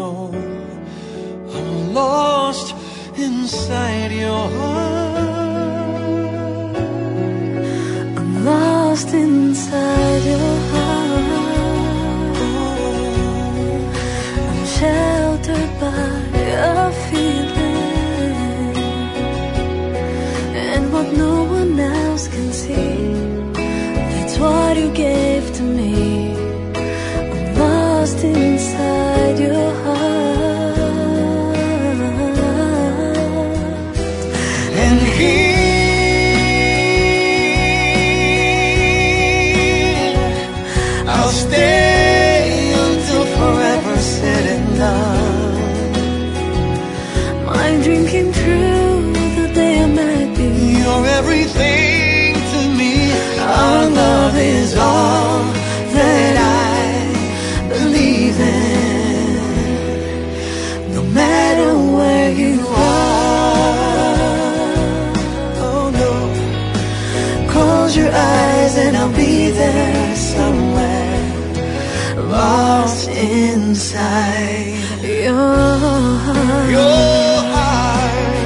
know I'm lost inside your heart. I'm lost inside your heart. I'm sheltered by your feeling, and what no one else can see, that's what you gave to me. I'm lost inside your heart. And here I'll stay until forever said and done. My dream came true the day I met you. You're everything to me. Our love is all that I believe in. No matter where you are, oh no, close your eyes and I'll be there somewhere, lost inside Your heart. your heart.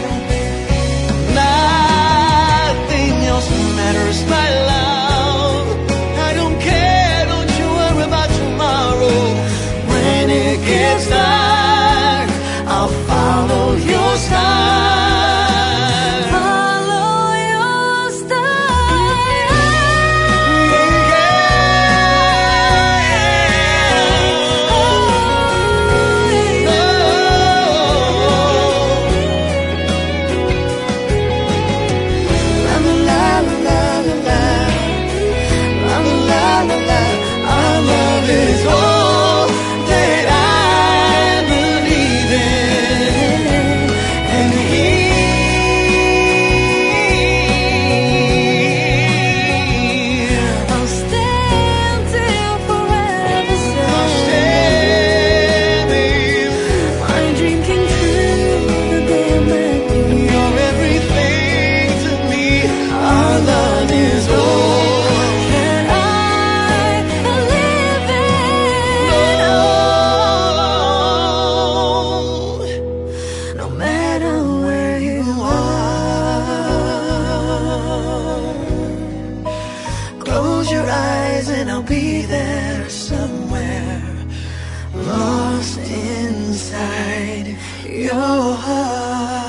Nothing else matters, my love. I don't care, don't you worry about tomorrow. When it gets dark, I'll follow your star. Follow your style. La la la la la, la la la la. Our love is all that I believe in, and here I'll stay until forever I'll said. stay, babe. My dream came true the day I met you. You're everything to me. Our love is all That I live in. no matter where you are. Close your eyes and I'll be there somewhere, lost inside your heart.